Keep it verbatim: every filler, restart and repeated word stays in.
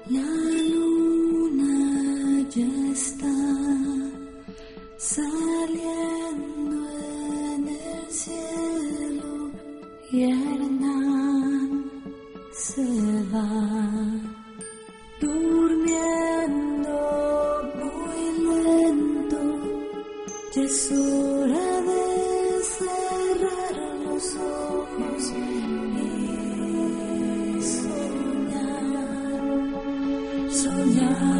La luna ya está saliendo en el cielo y Hernán se va durmiendo muy lento. Ya es hora de cerrar los ojos y soñar, soñar.